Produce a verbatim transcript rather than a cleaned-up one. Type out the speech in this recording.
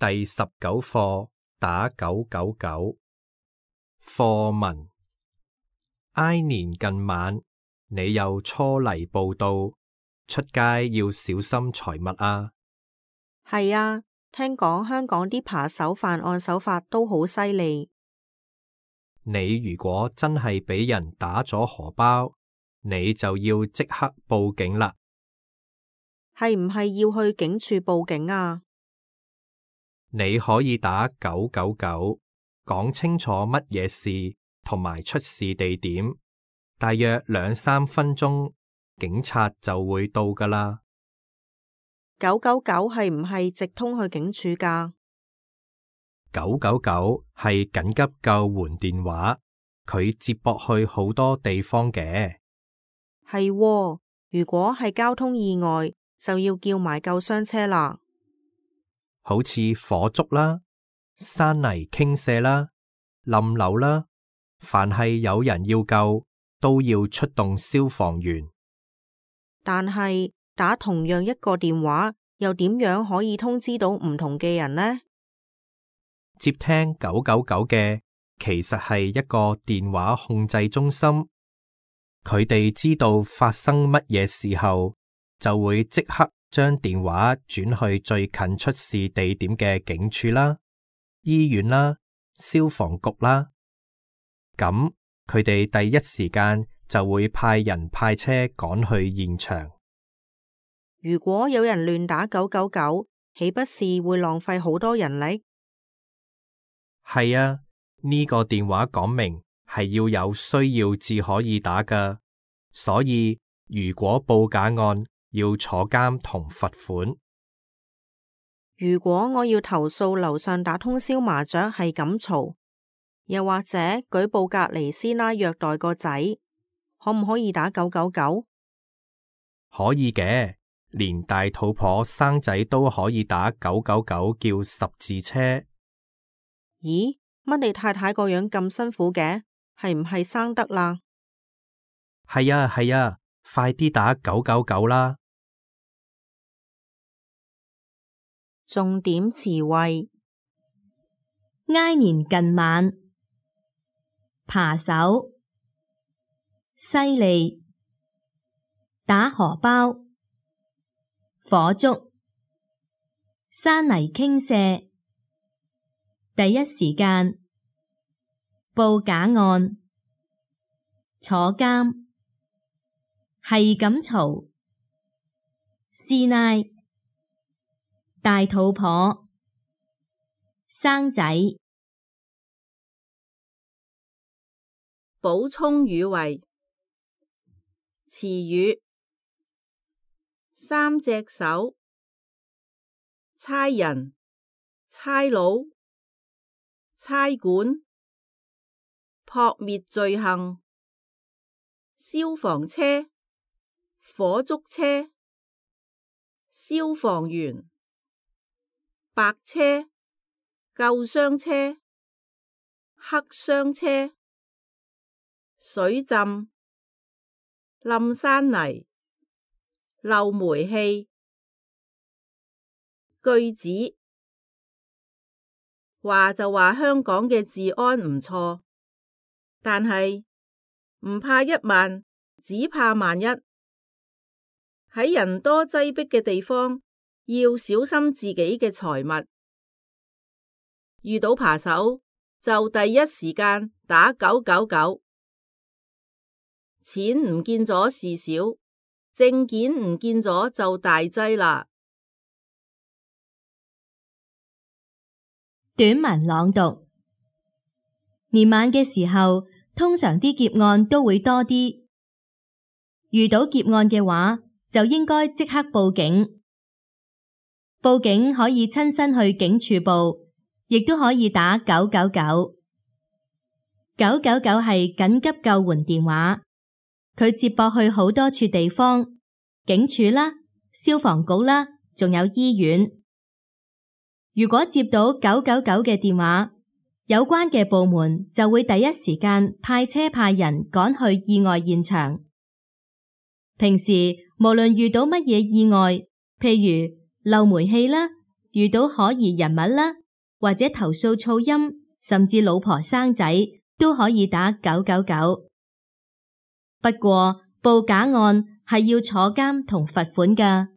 第十九課打九九九。課文：挨年近晚，你又初嚟報到，出街要小心財物啊！ 係啊，聽講香港啲扒手犯案手法都好犀利。 你如果真係俾人打咗荷包，你就要即刻報警啦。 係唔係要去警署報警啊？ 你可以打九九九，講清楚乜嘢事同埋出事地點，大約兩三分鐘，警察就會到㗎喇。 九九九係唔係直通去警署㗎？ 九九九係緊急救援電話，佢接駁去好多地方嘅。 係喎，如果係交通意外，就要叫埋救傷車啦。 好似火燭啦、山泥傾瀉啦、冧樓啦，凡係有人要救，都要出動消防員。 但係打同樣一個電話，又點樣可以通知到唔同嘅人呢？ 接聽九九九嘅，其實係一個電話控制中心，佢哋知道發生乜嘢時候，就會即刻將電話轉去最近出事地點嘅警署啦、醫院啦、消防局啦。咁佢哋第一時間就會派人派車趕去現場。 如果有人亂打九九九，豈不是會浪費好多人力？ 係啊，呢個電話講明係要有需要至可以打㗎，所以如果報假案，要坐監同罰款。 如果我要投訴樓上打通宵麻雀係咁嘈，又或者舉報隔離師奶虐待個仔，可唔可以打九九九？ 可以嘅，連大肚婆生仔都可以打九九九叫十字車。 咦，乜你太太個樣咁辛苦嘅？係唔係生得啦？ 係啊係啊，快啲打九九九啦！ 重點詞彙： 挨年近晚，扒手，犀利，打荷包，火燭，山泥傾瀉，第一時間，報假案，坐監，係咁嘈，師奶，大肚婆，生仔。 補充語彙：詞語，三隻手，差人、差佬、差館，撲滅罪行，消防車、火燭車、消防員，白車、救傷車、黑傷車，水浸、冧山泥、漏煤氣。句子，話就話香港嘅治安唔錯，但係唔怕一萬，只怕萬一。喺人多擠迫嘅地方，要小心自己嘅財物。遇到扒手就第一時間打九九九。錢唔見咗事小，證件唔見咗就大劑啦。 短文朗讀：年晚嘅時候，通常啲劫案都會多啲。遇到劫案嘅話，就應該即刻報警。報警可以親身去警署報，亦都可以打九九九。九九九係緊急救援電話，佢接駁去好多處地方，警署啦、消防局啦，仲有醫院。如果接到九九九嘅電話，有關嘅部門就會第一時間派車派人趕去意外現場。平時無論遇到乜嘢意外，譬如漏煤氣啦、 遇到可疑人物啦，或者投訴噪音，甚至老婆生仔，都可以打九九九。不過報假案係要坐監同罰款㗎。